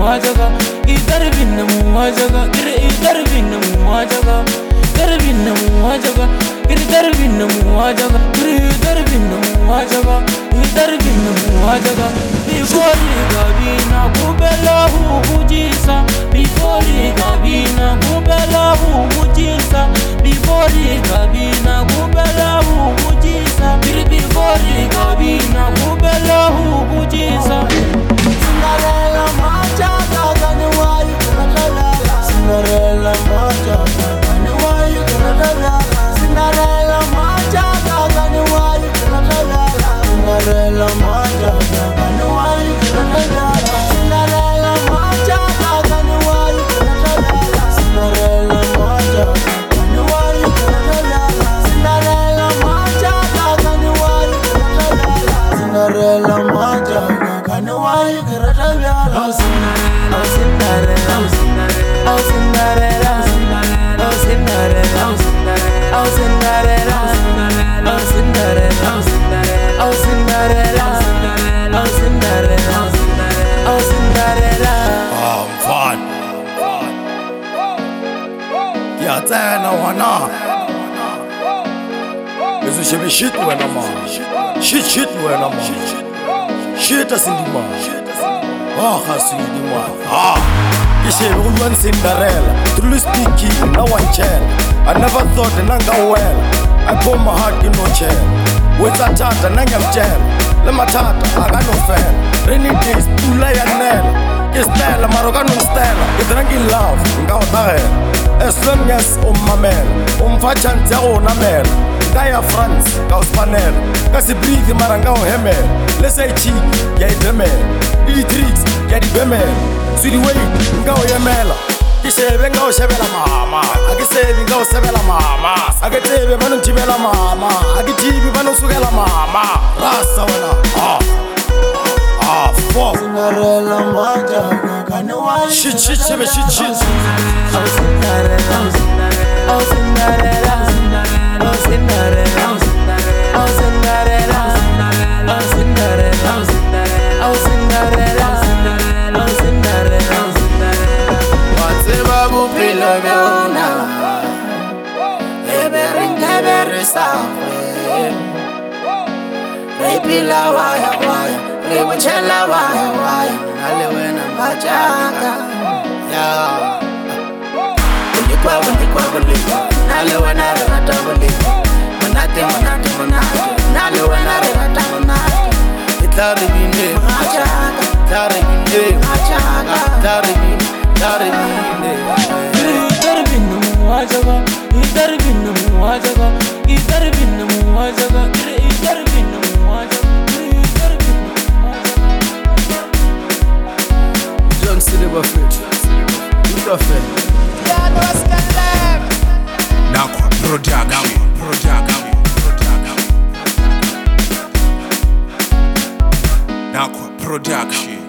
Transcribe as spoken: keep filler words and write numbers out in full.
muwajaga, idhar bin muwajaga, gir idhar bin muwajaga, idhar bin muwajaga, idhar bin muwajaga, gir idhar bin muwajaga, idhar bin muwajaga. Bifoli gabina kubelahu mujisa, bifoli gabina kubelahu mujisa, bifoli gabina kubelahu mujisa, gir bifoli gabina kubelahu mujisa. Cinderella majaga gani wayi karatala, Cinderella majaga gani wayi karatala, Cinderella majaga gani wayi karatala, Cinderella majaga gani wayi karatala, Cinderella majaga gani wayi karatala, Cinderella majaga gani wayi karatala, Cinderella majaga gani wayi karatala, Cinderella majaga gani wayi karatala. Oh Cinderella, oh Cinderella, oh Cinderella, oh Cinderella, oh Cinderella, oh Cinderella, oh Cinderella, oh Cinderella. Oh mfana, ngiyacela wana Izushibe shit wena ma, shit shit wena ma, shit asindima, oh khasindima, ah. Ishebe uyan Cinderella, truly speaking, no one chill. I never thought nanga well, I pour my heart in no chair. With a tata nanga jail, let my tata I got no fair. Rainy days, tula ya nela, Estela Marocano Stella, it's ranking love, ngao tahe. As long as um mamel, um fachantia o namel. Kaya France, ka Spanel, kasi breathe marangao hemel. Let's say cheek, ya idemel. Ili tricks, ya di bemel. Sudi way, ngao yemela. Kishebe ngao shebela mama, akisebe ngao sebela mama, akitebe banu tibela mama, akitibi banu sugela mama. Rasa wana, ah, ah, fuck. Cinderella majaga gani wayi Shit, shit, shit, shit, shit. oh Cinderella, oh Cinderella, oh Cinderella, oh Cinderella, oh Cinderella, oh Cinderella, oh Cinderella. Whatever bupilo meona, ebering ebering sawe. Repila waya waya, rewachela waya waya, alewena majaga. Yeah. Unikwa unikwa unikwa, alewena rata unikwa. Manate manate manate, alewena rata manate. Itari bine majaga, itari bine majaga, itari bine, itari bine. Idhar bin muwajaga, idhar bin muwajaga, idhar bin muwajaga, idhar bin muwajaga, idhar bin muwajaga. John Silver Fit, good affair. Nakwa production, production, production. Nakwa production.